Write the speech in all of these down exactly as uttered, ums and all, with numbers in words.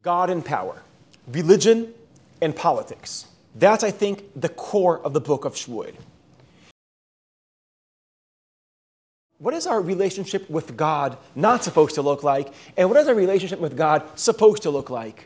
God and power, religion and politics. That's, I think, the core of the book of Shmuel. What is our relationship with God not supposed to look like? And what is our relationship with God supposed to look like?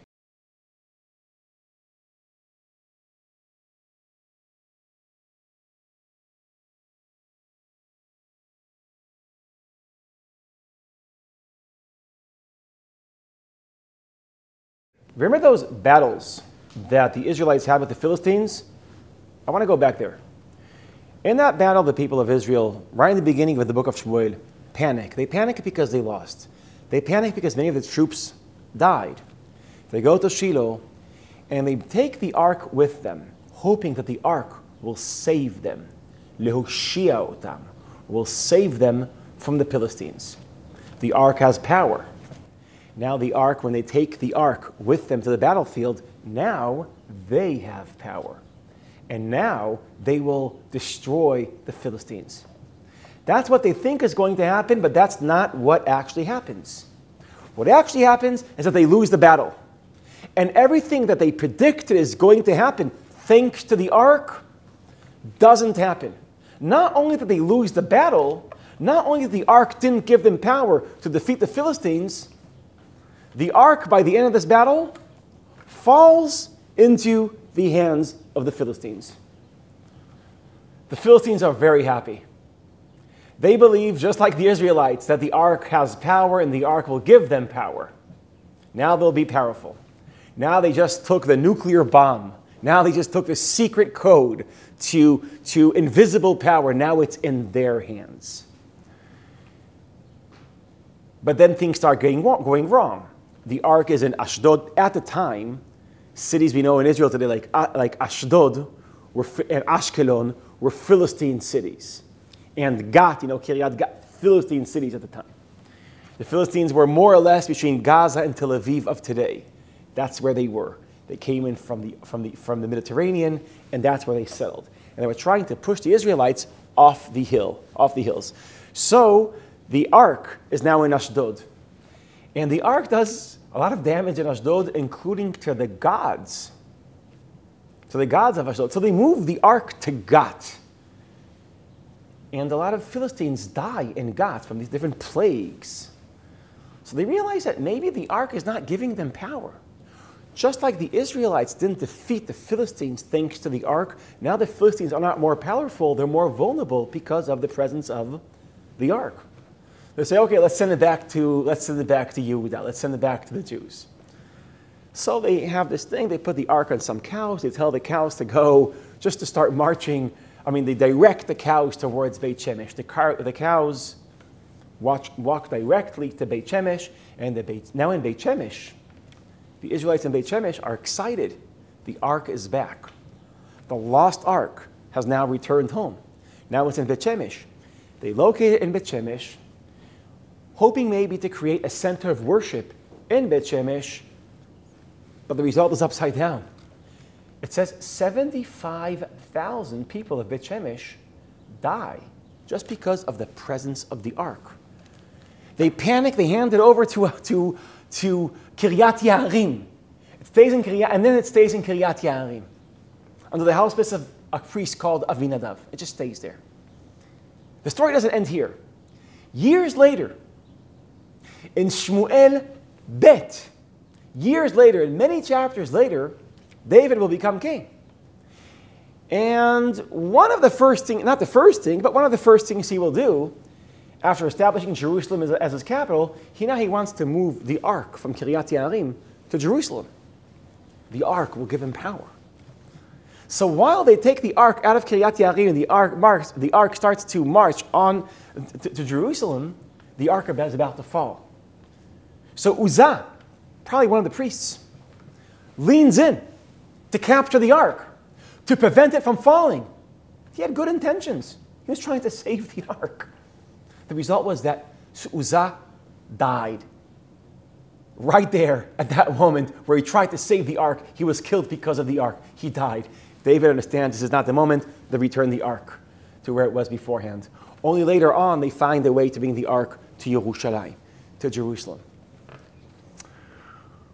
Remember those battles that the Israelites had with the Philistines? I want to go back there. In that battle, the people of Israel, right in the beginning of the book of Shmuel, panic. They panic because they lost. They panic because many of the troops died. They go to Shiloh, and they take the ark with them, hoping that the ark will save them. Lehoshia otam, will save them from the Philistines. The ark has power. Now the ark, when they take the ark with them to the battlefield, now they have power. And now they will destroy the Philistines. That's what they think is going to happen, but that's not what actually happens. What actually happens is that they lose the battle. And everything that they predicted is going to happen, thanks to the ark, doesn't happen. Not only did they lose the battle, not only did the ark didn't give them power to defeat the Philistines, the ark, by the end of this battle, falls into the hands of the Philistines. The Philistines are very happy. They believe, just like the Israelites, that the ark has power and the ark will give them power. Now they'll be powerful. Now they just took the nuclear bomb. Now they just took the secret code to, to invisible power. Now it's in their hands. But then things start going, going wrong. The ark is in Ashdod. At the time, cities we know in Israel today, like, like Ashdod were, and Ashkelon, were Philistine cities. And Gat, you know, Kiryat Gat, Philistine cities at the time. The Philistines were more or less between Gaza and Tel Aviv of today. That's where they were. They came in from the, from the, from the Mediterranean, and that's where they settled. And they were trying to push the Israelites off the hill, off the hills. So the ark is now in Ashdod. And the ark does a lot of damage in Ashdod, including to the gods. To the gods of Ashdod. So they move the ark to Gat. And a lot of Philistines die in Gat from these different plagues. So they realize that maybe the ark is not giving them power. Just like the Israelites didn't defeat the Philistines thanks to the ark, now the Philistines are not more powerful, they're more vulnerable because of the presence of the ark. They say, okay, let's send it back to let's send it back to Yehuda. Let's send it back to the Jews. So they have this thing. They put the ark on some cows. They tell the cows to go just to start marching. I mean, they direct the cows towards Beit Shemesh. The, car, the cows walk, walk directly to Beit Shemesh, and the Beit, now in Beit Shemesh, the Israelites in Beit Shemesh are excited. The ark is back. The lost ark has now returned home. Now it's in Beit Shemesh. They locate it in Beit Shemesh, hoping maybe to create a center of worship in Beit Shemesh, but the result is upside down. It says seventy-five thousand people of Beit Shemesh die just because of the presence of the ark. They panic, they hand it over to, to, to Kiryat Yarim. It stays in Kiryat, and then it stays in Kiryat Yarim, under the auspice of a priest called Avinadav. It just stays there. The story doesn't end here. Years later, in Shmuel Bet, years later, and many chapters later, David will become king. And one of the first things, not the first thing, but one of the first things he will do, after establishing Jerusalem as, as his capital, he now he wants to move the ark from Kiryat Yarim to Jerusalem. The ark will give him power. So while they take the ark out of Kiryat Yarim and the ark marks, the ark starts to march on to, to Jerusalem, the ark is about to fall. So Uzzah, probably one of the priests, leans in to capture the ark, to prevent it from falling. He had good intentions. He was trying to save the ark. The result was that Uzzah died. Right there at that moment where he tried to save the ark, he was killed because of the ark. He died. David understands this is not the moment to return the ark to where it was beforehand. Only later on they find a way to bring the ark to Yerushalayim, to Jerusalem.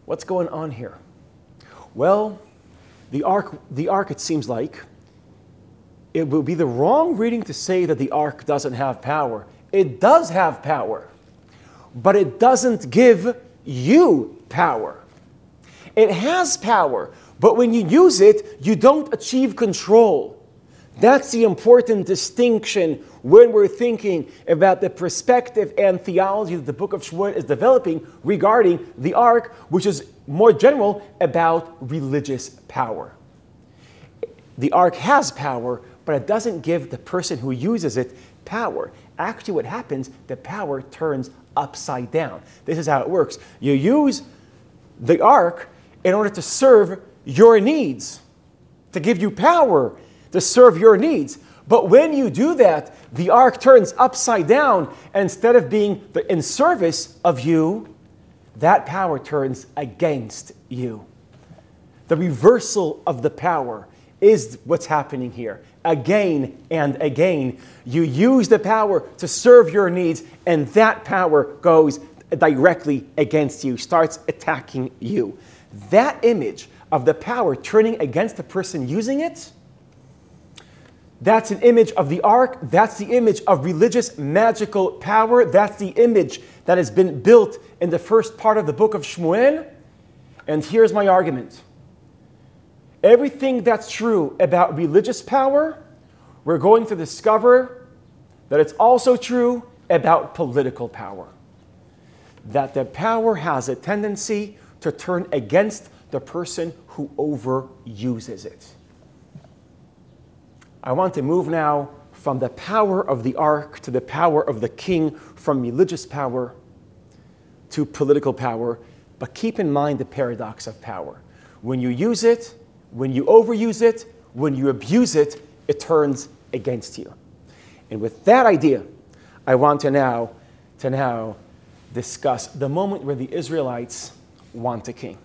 What's going on here? Well, the ark, the ark, it seems like, it would be the wrong reading to say that the ark doesn't have power. It does have power, but it doesn't give you power. It has power, but when you use it, you don't achieve control. That's the important distinction when we're thinking about the perspective and theology that the book of Shmuel is developing regarding the ark, which is more general about religious power. The ark has power, but it doesn't give the person who uses it power. Actually, what happens, the power turns upside down. This is how it works. You use the ark in order to serve your needs, to give you power to serve your needs. But when you do that, the ark turns upside down, and instead of being in service of you, that power turns against you. The reversal of the power is what's happening here. Again and again, you use the power to serve your needs, and that power goes directly against you, starts attacking you. That image of the power turning against the person using it, that's an image of the ark. That's the image of religious magical power. That's the image that has been built in the first part of the book of Shmuel. And here's my argument. Everything that's true about religious power, we're going to discover that it's also true about political power. That the power has a tendency to turn against the person who overuses it. I want to move now from the power of the ark to the power of the king, from religious power to political power. But keep in mind the paradox of power. When you use it, when you overuse it, when you abuse it, it turns against you. And with that idea, I want to now, to now discuss the moment where the Israelites want a king.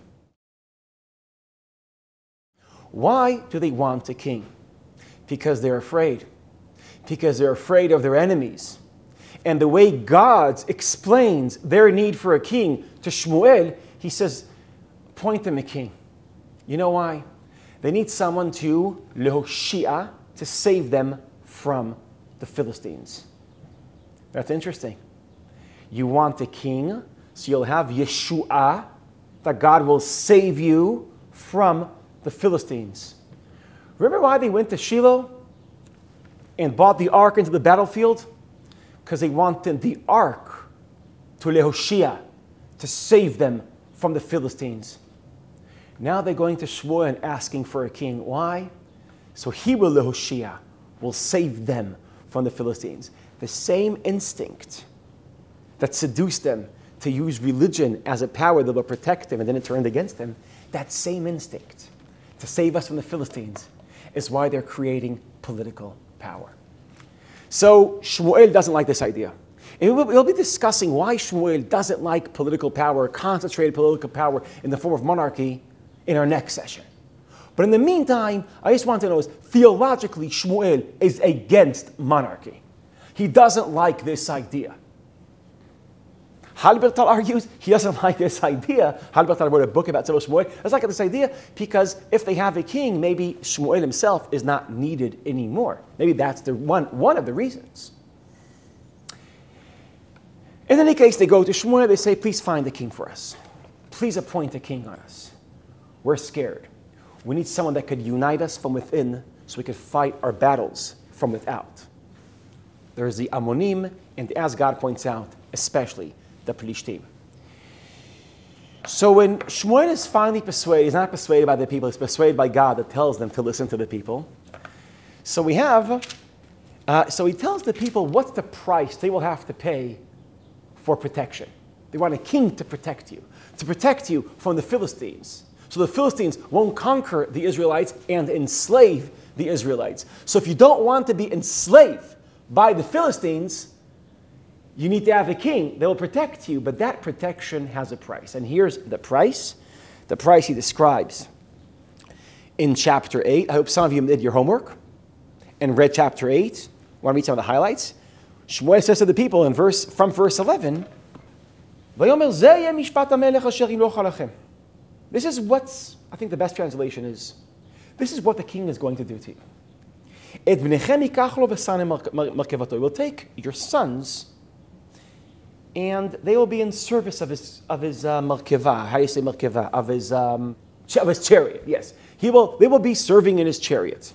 Why do they want a king? Because they're afraid. Because they're afraid of their enemies. And the way God explains their need for a king to Shmuel, he says, appoint them a king. You know why? They need someone to lehoshia, to save them from the Philistines. That's interesting. You want a king, so you'll have Yeshua, that God will save you from the Philistines. Remember why they went to Shiloh and brought the ark into the battlefield? Because they wanted the ark to lehoshia, to save them from the Philistines. Now they're going to Shmuel and asking for a king. Why? So he will lehoshia, will save them from the Philistines. The same instinct that seduced them to use religion as a power that will protect them and then it turned against them, that same instinct to save us from the Philistines is why they're creating political power. So Shmuel doesn't like this idea. And we'll, we'll be discussing why Shmuel doesn't like political power, concentrated political power in the form of monarchy in our next session. But in the meantime, I just want to know is theologically Shmuel is against monarchy. He doesn't like this idea. Halbertal argues he doesn't like this idea. Halbertal wrote a book about Tzemach Shmuel. He doesn't like this idea because if they have a king, maybe Shmuel himself is not needed anymore. Maybe that's the one, one of the reasons. In any case, they go to Shmuel, they say, please find a king for us. Please appoint a king on us. We're scared. We need someone that could unite us from within so we could fight our battles from without. There's the Ammonim, and as God points out, especially the Pelishtim. So when Shmuel is finally persuaded, he's not persuaded by the people, he's persuaded by God that tells them to listen to the people. So we have, uh, so he tells the people what's the price they will have to pay for protection. They want a king to protect you, to protect you from the Philistines. So the Philistines won't conquer the Israelites and enslave the Israelites. So if you don't want to be enslaved by the Philistines, you need to have a king that will protect you, but that protection has a price. And here's the price. The price he describes in chapter eight. I hope some of you did your homework and read chapter eight. I want to read some of the highlights. Shmuel says to the people in verse from verse eleven, "Vayomer ze yeh mishpat hamelech asher yimloch alachem." This is what's, I think the best translation is, this is what the king is going to do to you. It will take your sons and they will be in service of his of his uh, merkeva. How do you say merkeva? Of his um, of his chariot. Yes, he will. They will be serving in his chariot,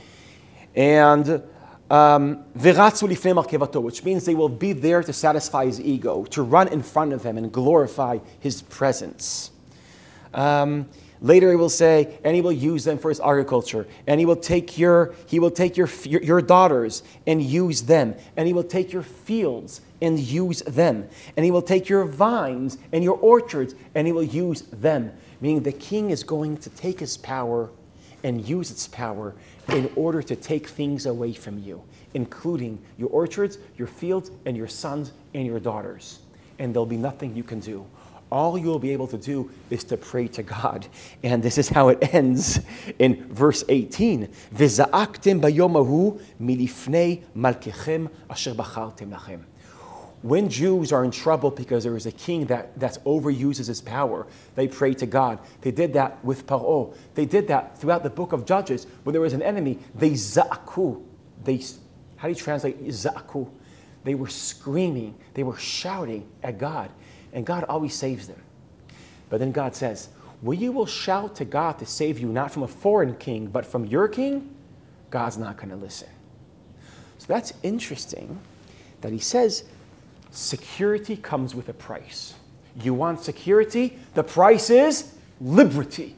and um, which means they will be there to satisfy his ego, to run in front of him and glorify his presence. Um, Later he will say, and he will use them for his agriculture, and he will take your he will take your, your your daughters and use them, and he will take your fields and use them, and he will take your vines and your orchards and he will use them. Meaning the king is going to take his power and use its power in order to take things away from you, including your orchards, your fields, and your sons and your daughters. And there'll be nothing you can do. All you'll be able to do is to pray to God. And this is how it ends in verse eighteen. V'za'aktem bayom hahu milifnei malkechem asher bachartem lachem. When Jews are in trouble because there is a king that, that overuses his power, they pray to God. They did that with Paro. They did that throughout the book of Judges. When there was an enemy, they za'aku. They, how do you translate za'aku? They were screaming. They were shouting at God. And God always saves them. But then God says, when you will shout to God to save you, not from a foreign king, but from your king, God's not going to listen. So that's interesting that he says, security comes with a price. You want security? The price is liberty.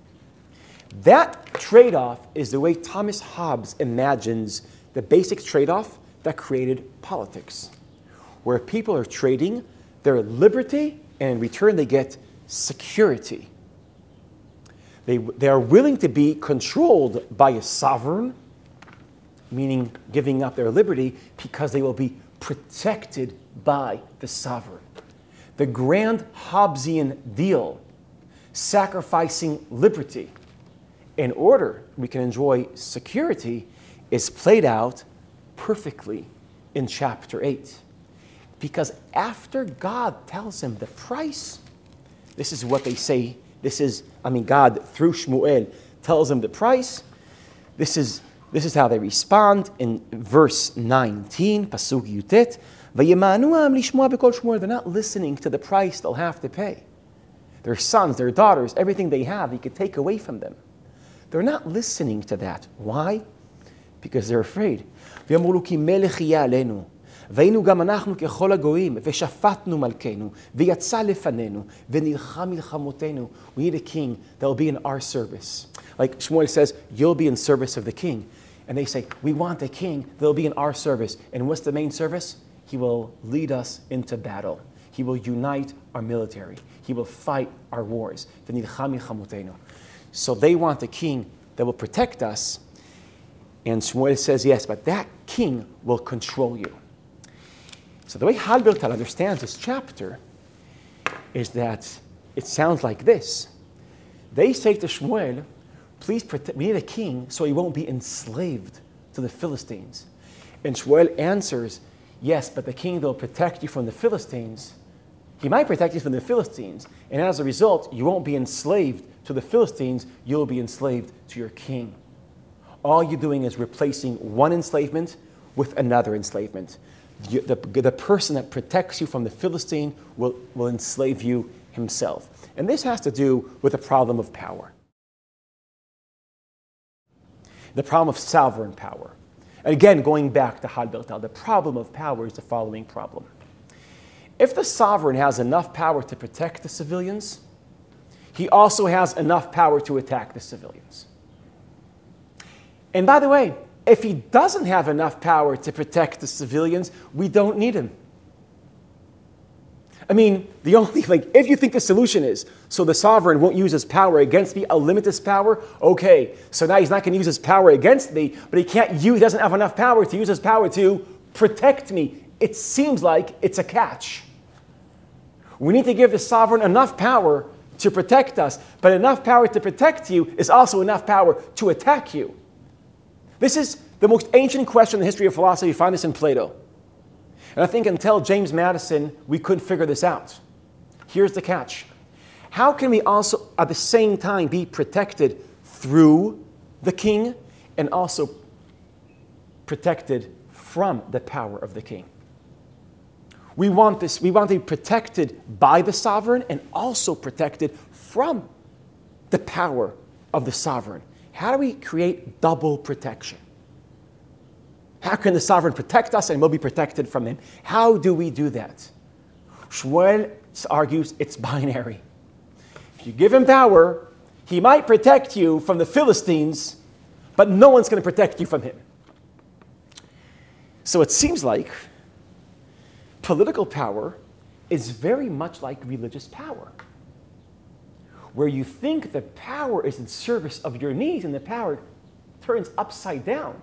That trade-off is the way Thomas Hobbes imagines the basic trade-off that created politics, where people are trading their liberty, and in return they get security. They, they are willing to be controlled by a sovereign, meaning giving up their liberty, because they will be protected by the sovereign. The grand Hobbesian deal, sacrificing liberty in order we can enjoy security, is played out perfectly in chapter eight. Because after God tells him the price, this is what they say, this is, I mean, God through Shmuel tells them the price, this is this is how they respond in verse nineteen, Pasuk Yutet, Vayemanuam lishmoa b'kol Shmuel. They're not listening to the price they'll have to pay. Their sons, their daughters, everything they have, he could take away from them. They're not listening to that. Why? Because they're afraid. V'yamru ki melech yeh aleinu. והיינו גם אנחנו ככל הגויים, ושפטנו מלכנו, ויצא לפנינו, ונלחם מלחמותינו. We need a king that will be in our service. Like Shmuel says, you'll be in service of the king. And they say, we want a king that will be in our service. And what's the main service? He will lead us into battle. He will unite our military. He will fight our wars. ונלחם מלחמותינו. So they want a king that will protect us. And Shmuel says, yes, but that king will control you. So the way Halbertal understands this chapter is that it sounds like this. They say to Shmuel, please protect, we need a king so he won't be enslaved to the Philistines. And Shmuel answers, yes, but the king that will protect you from the Philistines, he might protect you from the Philistines, and as a result, you won't be enslaved to the Philistines, you'll be enslaved to your king. All you're doing is replacing one enslavement with another enslavement. The, the, the person that protects you from the Philistine will, will enslave you himself. And this has to do with the problem of power. The problem of sovereign power. And again, going back to Halbertal, the problem of power is the following problem. If the sovereign has enough power to protect the civilians, he also has enough power to attack the civilians. And by the way, if he doesn't have enough power to protect the civilians, we don't need him. I mean, the only, like, if you think the solution is, so the sovereign won't use his power against me, I'll limit his power, okay, so now he's not going to use his power against me, but he can't use, he doesn't have enough power to use his power to protect me. It seems like it's a catch. We need to give the sovereign enough power to protect us, but enough power to protect you is also enough power to attack you. This is the most ancient question in the history of philosophy. You find this in Plato. And I think until James Madison, we couldn't figure this out. Here's the catch. how can we also at the same time be protected through the king and also protected from the power of the king? We want this, we want to be protected by the sovereign and also protected from the power of the sovereign. How do we create double protection? How can the sovereign protect us and we'll be protected from him? How do we do that? Shmuel argues it's binary. If you give him power, he might protect you from the Philistines, but no one's going to protect you from him. So it seems like political power is very much like religious power, where you think the power is in service of your needs and the power turns upside down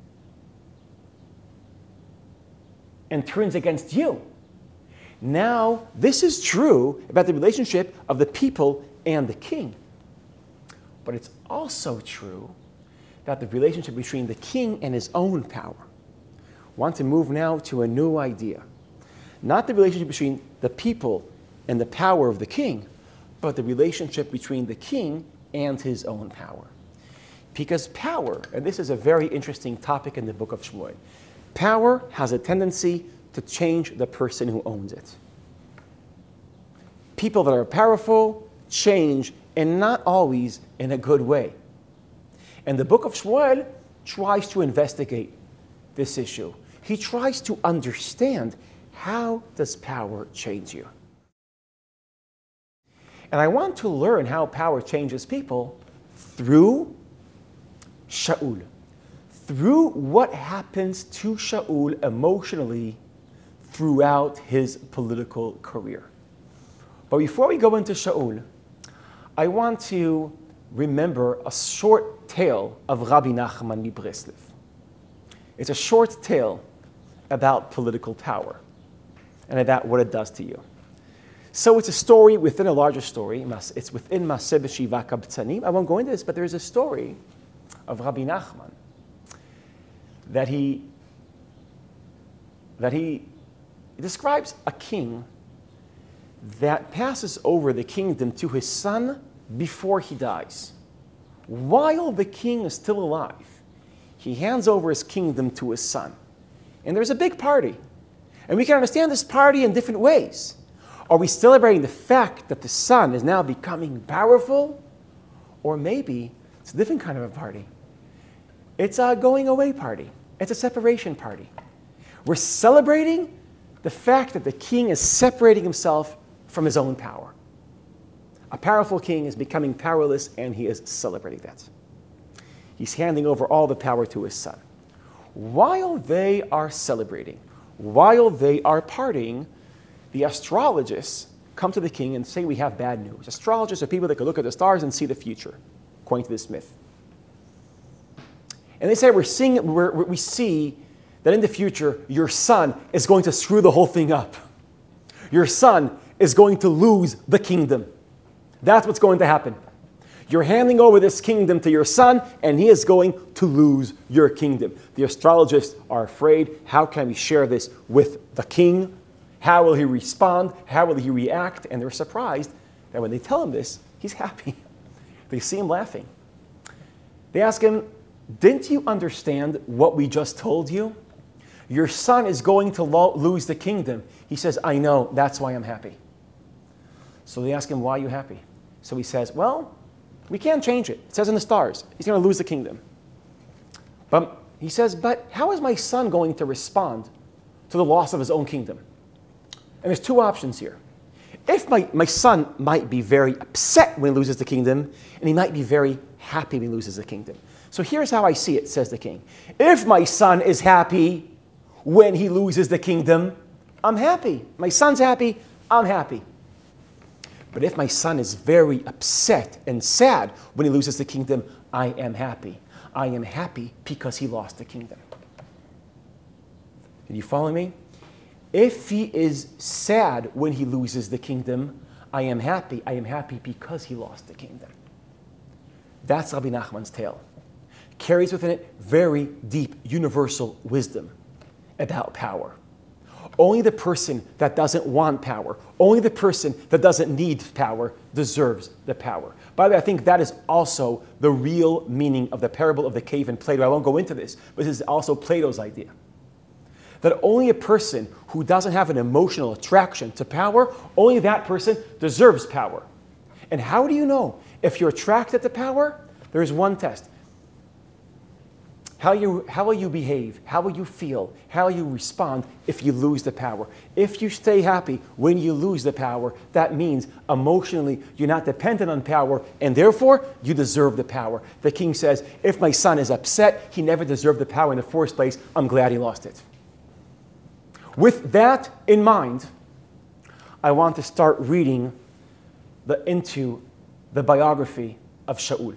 and turns against you. Now, this is true about the relationship of the people and the king. But it's also true about the relationship between the king and his own power. I want to move now to a new idea. Not the relationship between the people and the power of the king, but the relationship between the king and his own power. Because power, and this is a very interesting topic in the book of Shmuel, power has a tendency to change the person who owns it. People that are powerful change, and not always in a good way. And the book of Shmuel tries to investigate this issue. He tries to understand, how does power change you? And I want to learn how power changes people through Shaul, through what happens to Shaul emotionally throughout his political career. But before we go into Shaul, I want to remember a short tale of Rabbi Nachman Mibreslev. It's a short tale about political power and about what it does to you. So it's a story within a larger story. It's within Maseh B'Shiva Kabtzanim. I won't go into this, but there is a story of Rabbi Nachman that he that he describes a king that passes over the kingdom to his son before he dies. While the king is still alive, he hands over his kingdom to his son. And there's a big party. And we can understand this party in different ways. Are we celebrating the fact that the son is now becoming powerful? Or maybe it's a different kind of a party. It's a going away party. It's a separation party. We're celebrating the fact that the king is separating himself from his own power. A powerful king is becoming powerless, and he is celebrating that. He's handing over all the power to his son. While they are celebrating, while they are partying, the astrologists come to the king and say, we have bad news. Astrologists are people that can look at the stars and see the future, according to this myth. And they say, we're seeing, we're, we see that in the future, your son is going to screw the whole thing up. Your son is going to lose the kingdom. That's what's going to happen. You're handing over this kingdom to your son, and he is going to lose your kingdom. The astrologists are afraid. How can we share this with the king? How will he respond? How will he react? And they're surprised that when they tell him this, he's happy. They see him laughing. They ask him, didn't you understand what we just told you? Your son is going to lo- lose the kingdom. He says, I know, that's why I'm happy. So they ask him, why are you happy? So he says, well, we can't change it. It says in the stars, he's going to lose the kingdom. But he says, but how is my son going to respond to the loss of his own kingdom? And there's two options here. If my, my son might be very upset when he loses the kingdom, and he might be very happy when he loses the kingdom. So here's how I see it, says the king. If my son is happy when he loses the kingdom, I'm happy. My son's happy, I'm happy. But if my son is very upset and sad when he loses the kingdom, I am happy. I am happy because he lost the kingdom. Did you follow me? If he is sad when he loses the kingdom, I am happy. I am happy because he lost the kingdom. That's Rabbi Nachman's tale. Carries within it very deep, universal wisdom about power. Only the person that doesn't want power, only the person that doesn't need power deserves the power. By the way, I think that is also the real meaning of the parable of the cave in Plato. I won't go into this, but this is also Plato's idea. That only a person who doesn't have an emotional attraction to power, only that person deserves power. And how do you know if you're attracted to power? There's one test. How, you, how will you behave? How will you feel? How will you respond if you lose the power? If you stay happy when you lose the power, that means emotionally you're not dependent on power, and therefore you deserve the power. The king says, if my son is upset, he never deserved the power in the first place. I'm glad he lost it. With that in mind, I want to start reading the, into the biography of Shaul.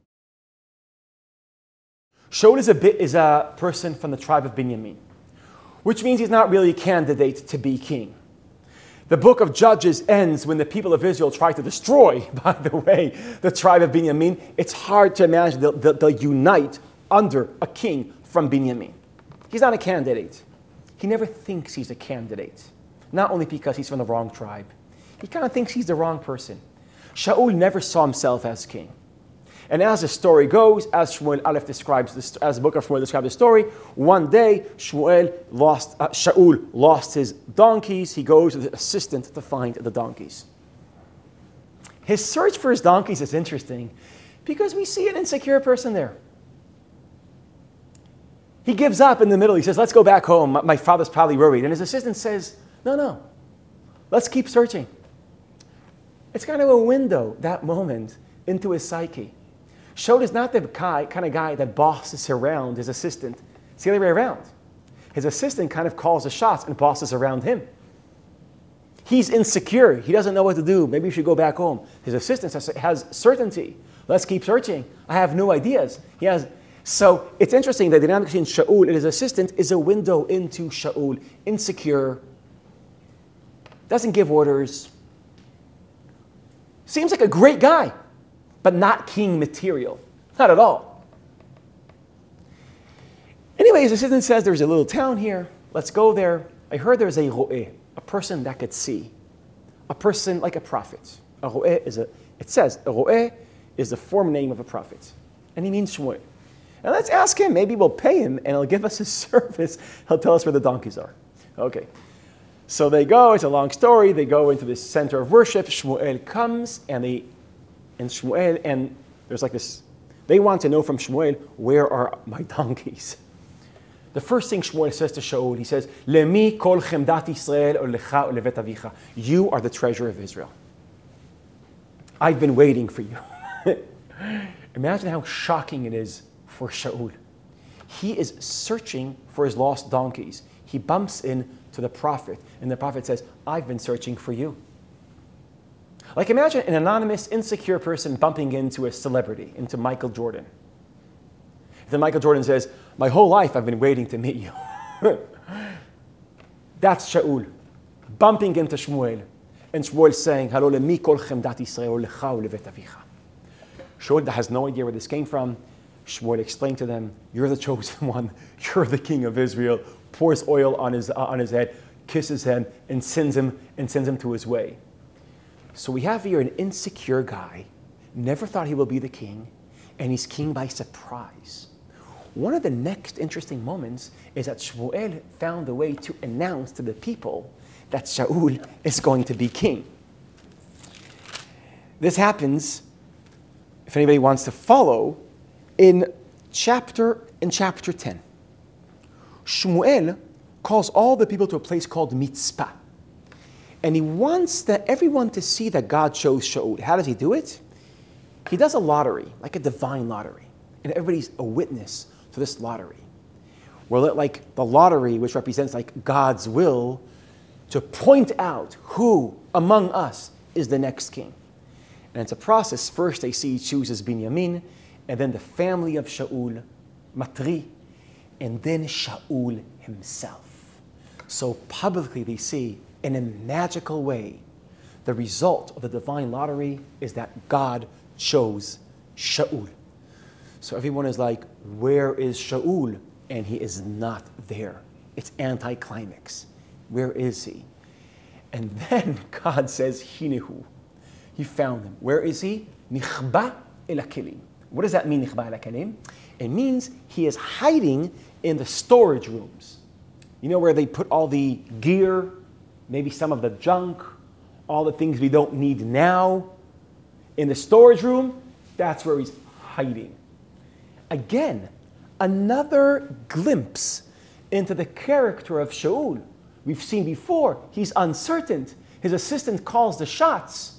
Shaul is a, bit, is a person from the tribe of Binyamin, which means he's not really a candidate to be king. The book of Judges ends when the people of Israel try to destroy, by the way, the tribe of Binyamin. It's hard to imagine they'll, they'll, they'll unite under a king from Binyamin. He's not a candidate. He never thinks he's a candidate, not only because he's from the wrong tribe. He kind of thinks he's the wrong person. Shaul never saw himself as king. And as the story goes, as Shmuel Aleph describes, this, as the book of Shmuel describes the story, one day Shmuel lost, uh, Shaul lost his donkeys. He goes with the assistant to find the donkeys. His search for his donkeys is interesting because we see an insecure person there. He gives up in the middle. He says, let's go back home. My father's probably worried. And his assistant says, no, no, let's keep searching. It's kind of a window, that moment, into his psyche. Shaul is not the guy, kind of guy that bosses around his assistant. It's the other way around. His assistant kind of calls the shots and bosses around him. He's insecure. He doesn't know what to do. Maybe you should go back home. His assistant has, has certainty. Let's keep searching. I have new ideas. He has... So it's interesting that the dynamic between Shaul and his assistant is a window into Shaul. Insecure, doesn't give orders, seems like a great guy, but not king material. Not at all. Anyway, his assistant says there's a little town here. Let's go there. I heard there's a ro'eh, a person that could see, a person like a prophet. A ro'eh is a, it says, a ro'eh is the form name of a prophet. And he means Shmuel. And let's ask him. Maybe we'll pay him and he'll give us his service. He'll tell us where the donkeys are. Okay. So they go. It's a long story. They go into this center of worship. Shmuel comes and they, and Shmuel, and there's like this, they want to know from Shmuel, where are my donkeys? The first thing Shmuel says to Shaul, he says, Lemi kol chemdat Yisrael o lecha o levet avicha. You are the treasure of Israel. I've been waiting for you. Imagine how shocking it is for Shaul. He is searching for his lost donkeys. He bumps into the prophet, and the prophet says, I've been searching for you. Like imagine an anonymous, insecure person bumping into a celebrity, into Michael Jordan. Then Michael Jordan says, my whole life I've been waiting to meet you. That's Shaul, bumping into Shmuel, and Shmuel saying, Halo lemi kol chemdat Yisrael lecha ulevet avicha. Shaul has no idea where this came from. Shmuel explained to them, you're the chosen one, you're the king of Israel, pours oil on his, uh, on his head, kisses him, and sends him, and sends him to his way. So we have here an insecure guy, never thought he will be the king, and he's king by surprise. One of the next interesting moments is that Shmuel found a way to announce to the people that Shaul is going to be king. This happens, if anybody wants to follow, in chapter, in chapter ten. Shmuel calls all the people to a place called Mitzpah. And he wants that everyone to see that God chose Shaul. How does he do it? He does a lottery, like a divine lottery. And everybody's a witness to this lottery. We're like the lottery, which represents like God's will, to point out who among us is the next king. And it's a process. First they see he chooses Binyamin, and then the family of Shaul, Matri, and then Shaul himself. So publicly they see, in a magical way, the result of the divine lottery is that God chose Shaul. So everyone is like, where is Shaul? And he is not there. It's anticlimax. Where is he? And then God says, Hinehu. He found him. Where is he? Nichba el hakelim. What does that mean, nichba el hakelim? It means he is hiding in the storage rooms. You know where they put all the gear, maybe some of the junk, all the things we don't need now. In the storage room, that's where he's hiding. Again, another glimpse into the character of Shaul. We've seen before, he's uncertain. His assistant calls the shots.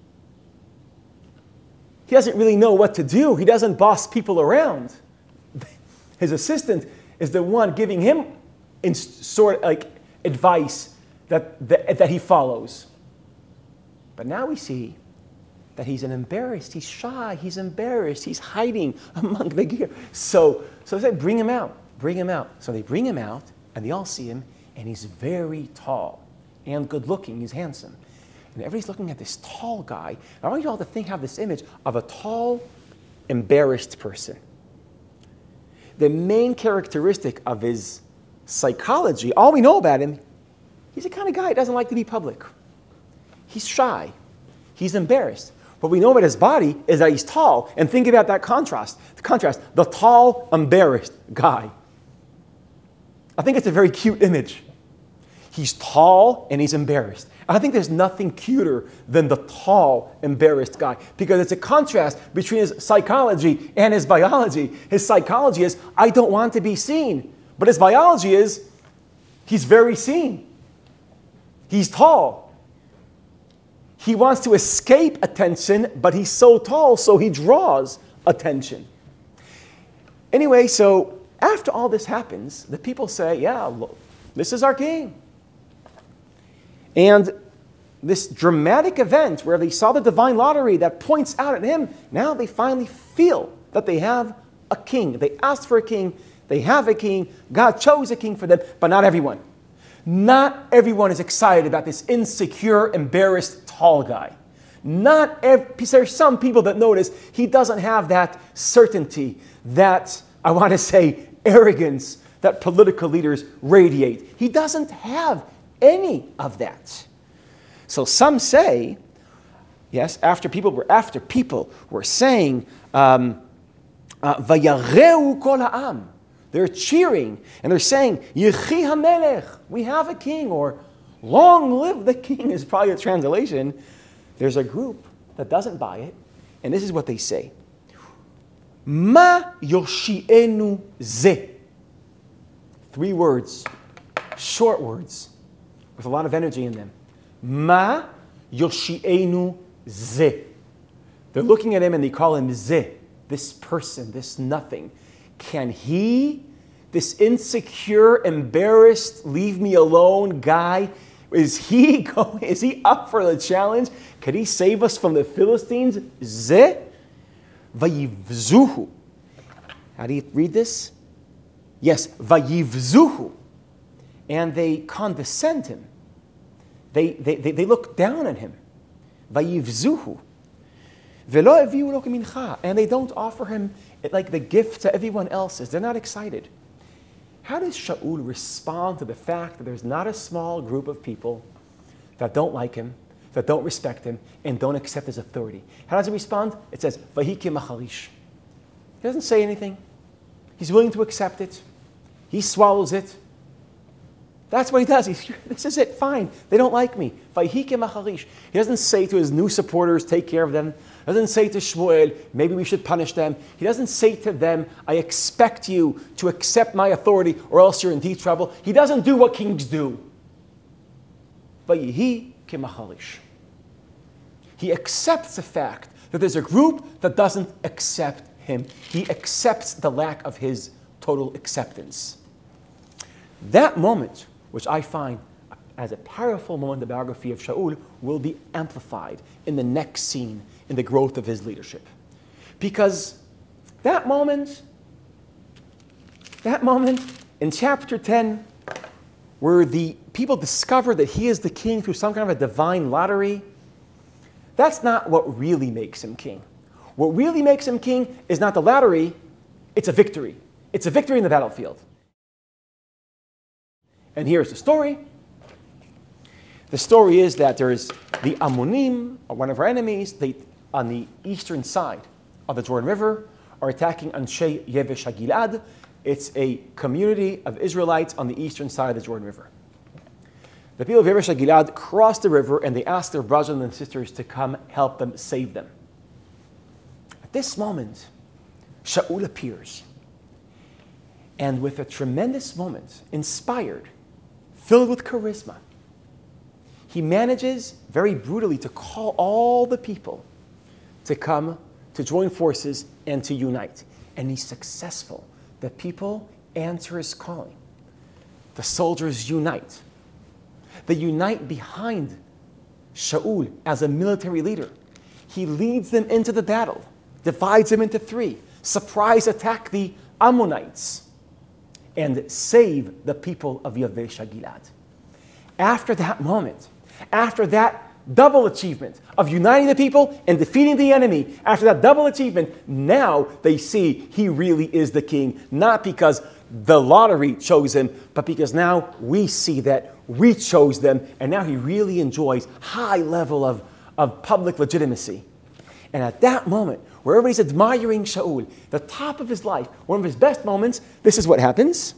He doesn't really know what to do. He doesn't boss people around. His assistant is the one giving him in sort of like advice that, that, that he follows. But now we see that he's an embarrassed, he's shy, he's embarrassed, he's hiding among the gear. So, so they say, bring him out, bring him out. So they bring him out, and they all see him, and he's very tall and good looking, he's handsome. And everybody's looking at this tall guy. I want you all to think, have this image of a tall, embarrassed person. The main characteristic of his psychology, all we know about him, he's the kind of guy who doesn't like to be public. He's shy. He's embarrassed. What we know about his body is that he's tall. And think about that contrast. The contrast, the tall, embarrassed guy. I think it's a very cute image. He's tall and he's embarrassed. I think there's nothing cuter than the tall, embarrassed guy, because it's a contrast between his psychology and his biology. His psychology is, I don't want to be seen. But his biology is, he's very seen. He's tall. He wants to escape attention, but he's so tall, so he draws attention. Anyway, so after all this happens, the people say, yeah, look, this is our king. And this dramatic event where they saw the divine lottery that points out at him, now they finally feel that they have a king. They asked for a king. They have a king. God chose a king for them, but not everyone. Not everyone is excited about this insecure, embarrassed, tall guy. Not every, there's some people that notice he doesn't have that certainty, that, I want to say, arrogance that political leaders radiate. He doesn't have any of that. So some say, yes, after people were after people were saying, um, uh, "Vayareu kol ha'am." They're cheering and they're saying, "Yechi hamelech," we have a king, or "Long live the king" is probably a translation. There's a group that doesn't buy it, and this is what they say: "Ma yoshienu ze." Three words, short words, with a lot of energy in them. Ma yoshienu ze. They're looking at him and they call him ze, this person, this nothing. Can he, this insecure, embarrassed, leave me alone guy, is he going, is he up for the challenge? Could he save us from the Philistines? Ze vayivzuhu. How do you read this? Yes, vayivzuhu. And they condescend him. They, they, they, they look down at him. Vayivzuhu. Velo eviu lo mincha. And they don't offer him like the gift to everyone else's. They're not excited. How does Shaul respond to the fact that there's not a small group of people that don't like him, that don't respect him, and don't accept his authority? How does he respond? It says, Vahiki machalish. He doesn't say anything. He's willing to accept it. He swallows it. That's what he does. He's, this is it, fine. They don't like me. He doesn't say to his new supporters, take care of them. He doesn't say to Shmuel, maybe we should punish them. He doesn't say to them, I expect you to accept my authority or else you're in deep trouble. He doesn't do what kings do. He accepts the fact that there's a group that doesn't accept him. He accepts the lack of his total acceptance. That moment, which I find as a powerful moment in the biography of Shaul, will be amplified in the next scene in the growth of his leadership. Because that moment, that moment in chapter ten, where the people discover that he is the king through some kind of a divine lottery, that's not what really makes him king. What really makes him king is not the lottery, it's a victory. It's a victory in the battlefield. And here's the story. The story is that there's the Ammonim, one of our enemies, they, on the eastern side of the Jordan River, are attacking Anshe Yevesh HaGilad. It's a community of Israelites on the eastern side of the Jordan River. The people of Yevesh HaGilad cross the river and they ask their brothers and sisters to come help them, save them. At this moment, Shaul appears. And with a tremendous moment, inspired, filled with charisma, he manages very brutally to call all the people to come to join forces and to unite. And he's successful. The people answer his calling. The soldiers unite. They unite behind Shaul as a military leader. He leads them into the battle, divides them into three, surprise attack the Ammonites, and save the people of Yavesh HaGilad. After that moment, after that double achievement of uniting the people and defeating the enemy, after that double achievement, now they see he really is the king, not because the lottery chose him, but because now we see that we chose them, and now he really enjoys high level of, of public legitimacy. And at that moment, where everybody's admiring Shaul, the top of his life, one of his best moments, this is what happens.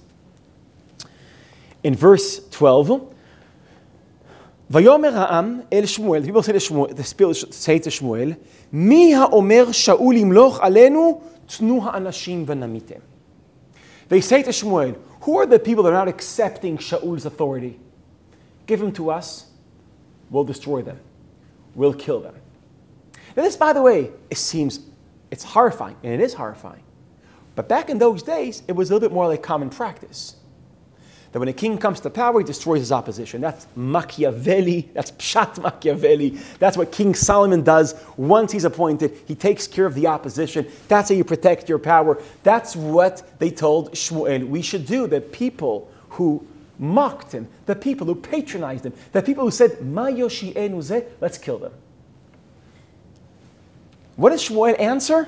In verse twelve, Vayomer ha'am el Shmuel, the people say to Shmuel, the people say to Shmuel, Mi ha'omer Shaul imloch alenu tnu ha'anashim v'namitem. They say to Shmuel, who are the people that are not accepting Shaul's authority? Give him to us, we'll destroy them. We'll kill them. Now this, by the way, it seems, it's horrifying, and it is horrifying. But back in those days, it was a little bit more like common practice. That when a king comes to power, he destroys his opposition. That's Machiavelli, that's Pshat Machiavelli. That's what King Solomon does once he's appointed. He takes care of the opposition. That's how you protect your power. That's what they told Shmuel we should do. The people who mocked him, the people who patronized him, the people who said, Ma yoshi'enu zeh, let's kill them. What does Shmuel answer?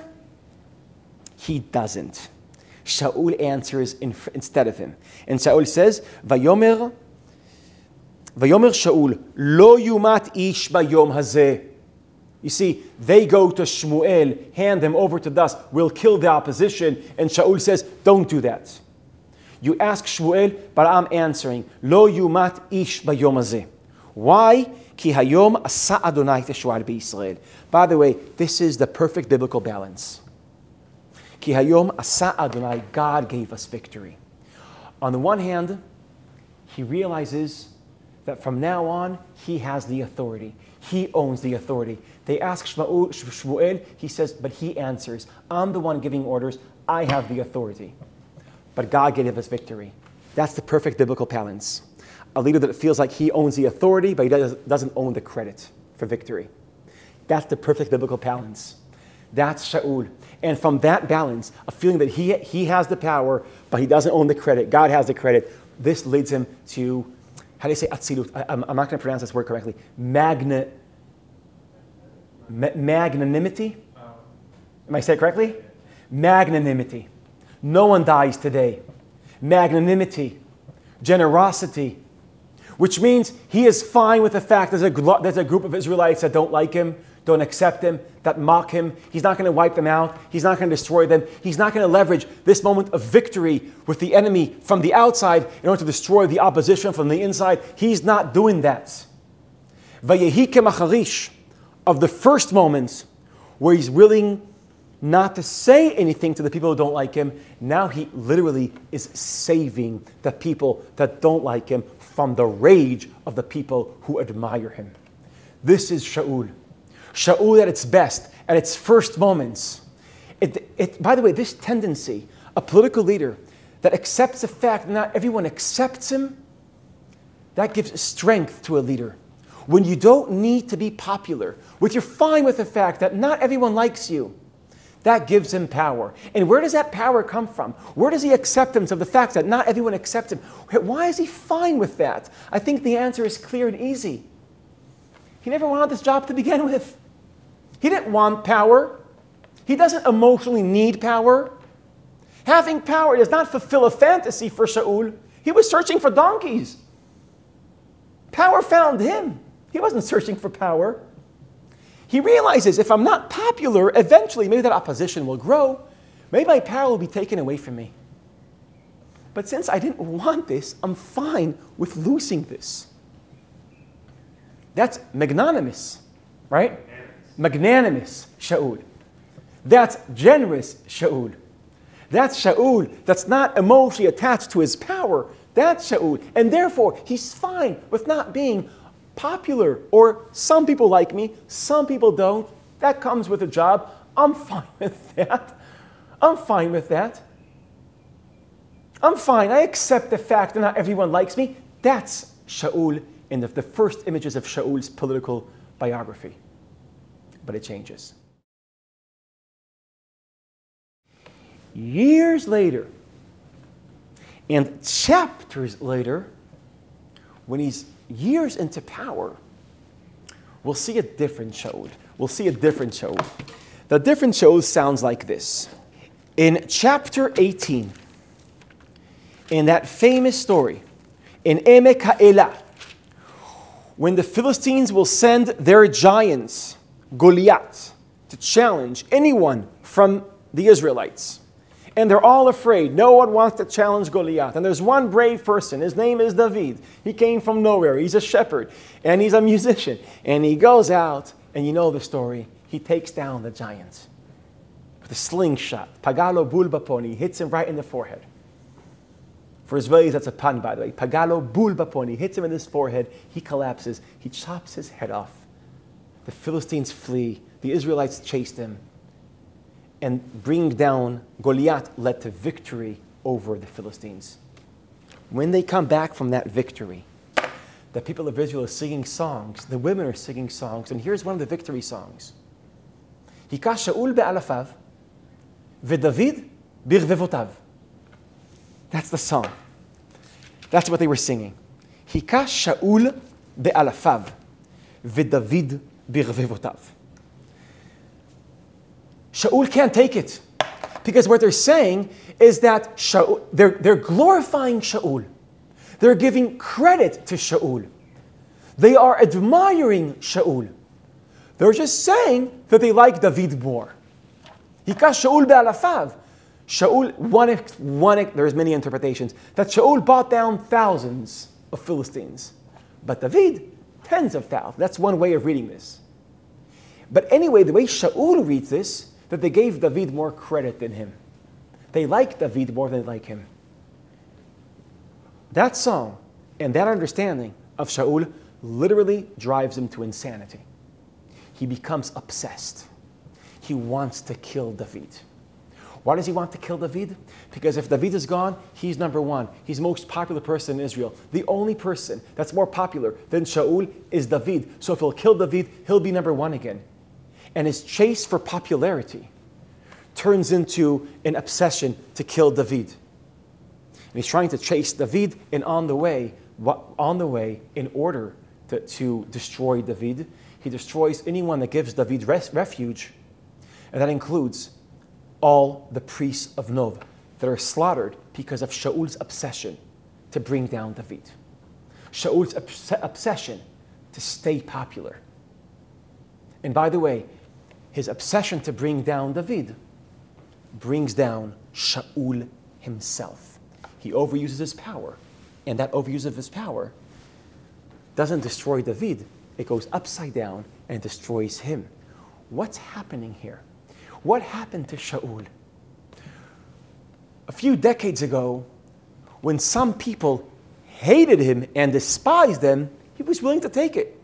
He doesn't. Shaul answers in, instead of him. And Shaul says, Vayomer, Vayomer Shaul, Lo yumat ish bayom hazeh. You see, they go to Shmuel, hand them over to us, we'll kill the opposition. And Shaul says, don't do that. You ask Shmuel, but I'm answering, Lo yumat ish bayom hazeh. Why? Ki hayom asa Adonai teshuah b'Yisrael. By the way, this is the perfect biblical balance. Ki hayom asa Adonai, God gave us victory. On the one hand, he realizes that from now on, he has the authority. He owns the authority. They ask Shmuel, Shmuel, he says, but he answers, I'm the one giving orders, I have the authority. But God gave us victory. That's the perfect biblical balance. A leader that feels like he owns the authority, but he does, doesn't own the credit for victory. That's the perfect biblical balance. That's Shaul. And from that balance, a feeling that he, he has the power, but he doesn't own the credit, God has the credit, this leads him to, how do you say atzilut? I, I'm, I'm not going to pronounce this word correctly. Magna, ma, magnanimity? Am I saying it correctly? Magnanimity. No one dies today. Magnanimity. Generosity. Which means he is fine with the fact there's a, there's a group of Israelites that don't like him, don't accept him, that mock him. He's not going to wipe them out. He's not going to destroy them. He's not going to leverage this moment of victory with the enemy from the outside in order to destroy the opposition from the inside. He's not doing that. Vayehi kemacharish, of the first moments where he's willing not to say anything to the people who don't like him, now he literally is saving the people that don't like him from the rage of the people who admire him. This is Shaul. Shaul at its best, at its first moments. It, it, by the way, this tendency, a political leader that accepts the fact that not everyone accepts him, that gives strength to a leader. When you don't need to be popular, when you're fine with the fact that not everyone likes you, that gives him power. And where does that power come from? Where does he acceptance of the fact that not everyone accepts him? Why is he fine with that? I think the answer is clear and easy. He never wanted this job to begin with. He didn't want power. He doesn't emotionally need power. Having power does not fulfill a fantasy for Shaul. He was searching for donkeys. Power found him. He wasn't searching for power. He realizes if I'm not popular, eventually maybe that opposition will grow. Maybe my power will be taken away from me. But since I didn't want this, I'm fine with losing this. That's magnanimous, right? Magnanimous Shaul. That's generous Shaul. That's Shaul that's not emotionally attached to his power. That's Shaul. And therefore, he's fine with not being popular. Or some people like me, some people don't. That comes with a job. I'm fine with that. I'm fine with that. I'm fine. I accept the fact that not everyone likes me. That's Shaul in the, the first images of Shaul's political biography. But it changes. Years later, and chapters later, when he's years into power, we'll see a different Shaul. We'll see a different Shaul. The different Shaul sounds like this. In chapter eighteen, in that famous story, in Emek HaElah, when the Philistines will send their giants, Goliath, to challenge anyone from the Israelites. And they're all afraid. No one wants to challenge Goliath. And there's one brave person. His name is David. He came from nowhere. He's a shepherd. And he's a musician. And he goes out, and you know the story. He takes down the giant with a slingshot. Pagalo bul baponi. He hits him right in the forehead. For Israelis, that's a pun, by the way. Pagalo bul baponi. Hits him in his forehead. He collapses. He chops his head off. The Philistines flee. The Israelites chase them. And bringing down Goliath led to victory over the Philistines. When they come back from that victory, the people of Israel are singing songs. The women are singing songs. And here's one of the victory songs. Hika Shaul be'alafav, v'David birvevotav. That's the song. That's what they were singing. Hika Shaul be'alafav, v'David birvevotav. Shaul can't take it. Because what they're saying is that Shaul, they're, they're glorifying Shaul. They're giving credit to Shaul. They are admiring Shaul. They're just saying that they like David more. Hika Shaul be'alafav. Shaul, one, one, there's many interpretations, that Shaul brought down thousands of Philistines. But David, tens of thousands. That's one way of reading this. But anyway, the way Shaul reads this, that they gave David more credit than him. They like David more than they like him. That song and that understanding of Shaul literally drives him to insanity. He becomes obsessed. He wants to kill David. Why does he want to kill David? Because if David is gone, he's number one. He's the most popular person in Israel. The only person that's more popular than Shaul is David. So if he'll kill David, he'll be number one again. And his chase for popularity turns into an obsession to kill David. And he's trying to chase David, and on the way, on the way, in order to, to destroy David, he destroys anyone that gives David res- refuge, and that includes all the priests of Nov that are slaughtered because of Shaul's obsession to bring down David. Shaul's obs- obsession to stay popular. And by the way, his obsession to bring down David brings down Shaul himself. He overuses his power, and that overuse of his power doesn't destroy David. It goes upside down and destroys him. What's happening here? What happened to Shaul? A few decades ago, when some people hated him and despised him, he was willing to take it.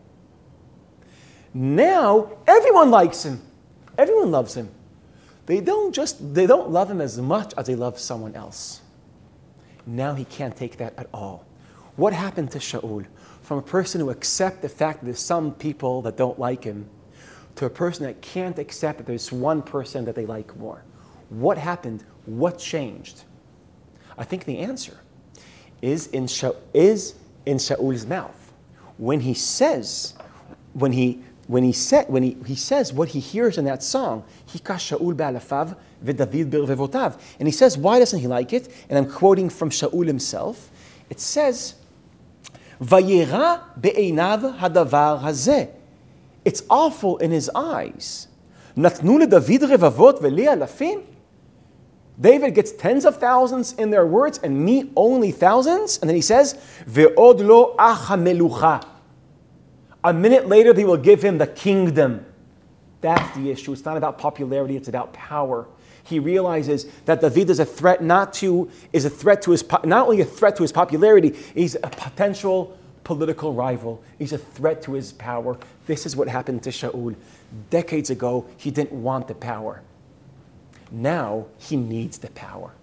Now, everyone likes him. Everyone loves him. They don't just, they don't love him as much as they love someone else. Now he can't take that at all. What happened to Shaul? From a person who accepts the fact that there's some people that don't like him, to a person that can't accept that there's one person that they like more. What happened? What changed? I think the answer is in, Sha- is in Shaul's mouth. When he says, when he When he, said, when he, he says what he hears in that song, Hika Shaul be'alafav v'David birvevotav. And he says, why doesn't he like it? And I'm quoting from Shaul himself. It says, Vayera be'einav hadavar hazeh. It's awful in his eyes. Natnu leDavid revavot veLi alafim. David gets tens of thousands in their words, and me only thousands. And then he says, Ve'od lo acha melucha. A minute later, they will give him the kingdom. That's the issue. It's not about popularity, it's about power. He realizes that David is a threat not to, is a threat to his, not only a threat to his popularity, he's a potential political rival. He's a threat to his power. This is what happened to Shaul. Decades ago, he didn't want the power. Now, he needs the power.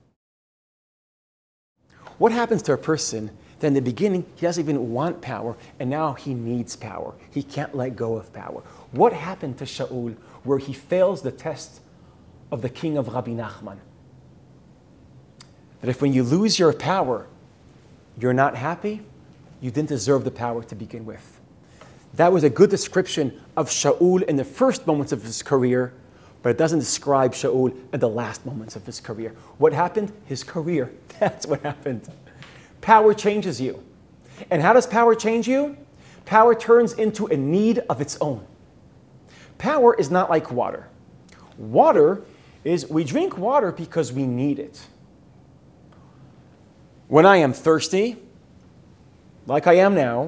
What happens to a person that in the beginning, he doesn't even want power, and now he needs power? He can't let go of power. What happened to Shaul where he fails the test of the king of Rabbi Nachman? That if when you lose your power, you're not happy, you didn't deserve the power to begin with. That was a good description of Shaul in the first moments of his career, but it doesn't describe Shaul in the last moments of his career. What happened? His career. That's what happened. Power changes you. And how does power change you? Power turns into a need of its own. Power is not like water. Water is, we drink water because we need it. When I am thirsty, like I am now,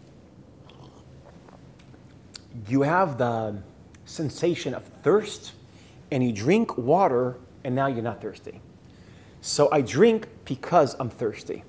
you have the sensation of thirst, and you drink water, and now you're not thirsty. So I drink because I'm thirsty.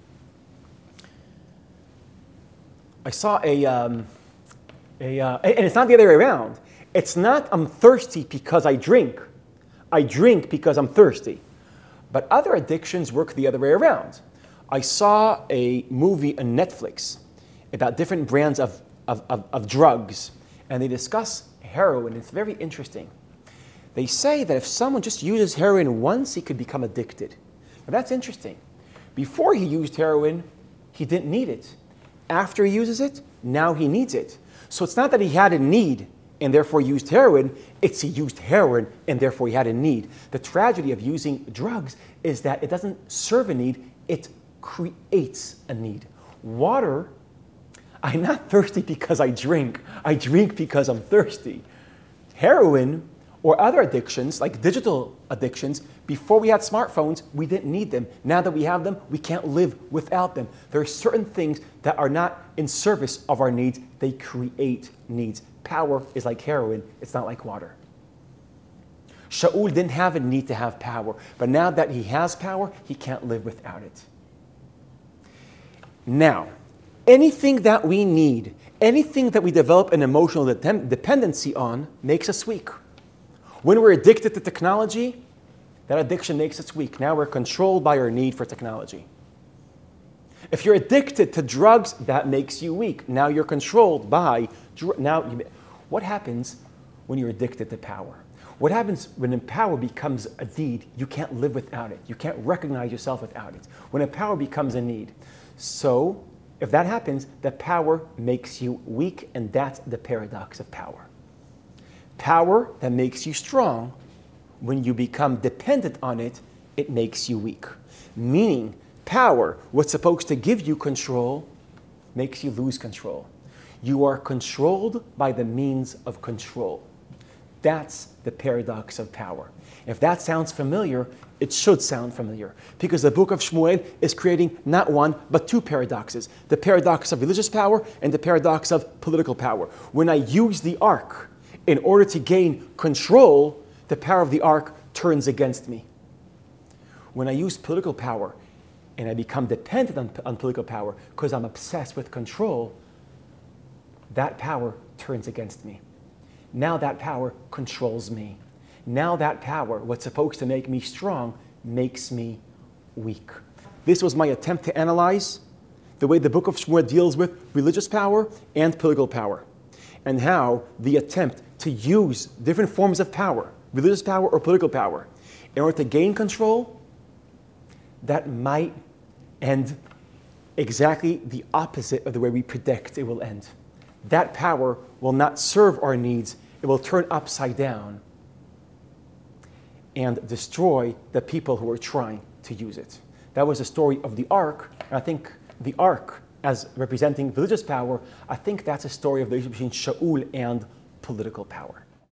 I saw a, um, a uh, and it's not the other way around. It's not I'm thirsty because I drink. I drink because I'm thirsty. But other addictions work the other way around. I saw a movie on Netflix about different brands of, of, of, of drugs, and they discuss heroin. It's very interesting. They say that if someone just uses heroin once, he could become addicted. Now that's interesting. Before he used heroin, he didn't need it. After he uses it, now he needs it. So it's not that he had a need and therefore used heroin, it's he used heroin and therefore he had a need. The tragedy of using drugs is that it doesn't serve a need, it creates a need. Water, I'm not thirsty because I drink. I drink because I'm thirsty. Heroin or other addictions, like digital addictions, before we had smartphones, we didn't need them. Now that we have them, we can't live without them. There are certain things that are not in service of our needs. They create needs. Power is like heroin. It's not like water. Shaul didn't have a need to have power, but now that he has power, he can't live without it. Now, anything that we need, anything that we develop an emotional de- dependency on makes us weak. When we're addicted to technology, that addiction makes us weak. Now we're controlled by our need for technology. If you're addicted to drugs, that makes you weak. Now you're controlled by dr- now. You, what happens when you're addicted to power? What happens when power becomes a need? You can't live without it. You can't recognize yourself without it. When a power becomes a need. So if that happens, the power makes you weak, and that's the paradox of power. Power that makes you strong, when you become dependent on it, it makes you weak. Meaning, power, what's supposed to give you control, makes you lose control. You are controlled by the means of control. That's the paradox of power. If that sounds familiar, it should sound familiar, because the book of Shmuel is creating not one, but two paradoxes. The paradox of religious power and the paradox of political power. When I use the ark in order to gain control, the power of the ark turns against me. When I use political power and I become dependent on, on political power because I'm obsessed with control, that power turns against me. Now that power controls me. Now that power, what's supposed to make me strong, makes me weak. This was my attempt to analyze the way the book of Shmuel deals with religious power and political power, and how the attempt to use different forms of power, religious power or political power, in order to gain control, that might end exactly the opposite of the way we predict it will end. That power will not serve our needs. It will turn upside down and destroy the people who are trying to use it. That was the story of the ark, and I think the ark as representing religious power, I think that's a story of the relationship between Shaul and political power.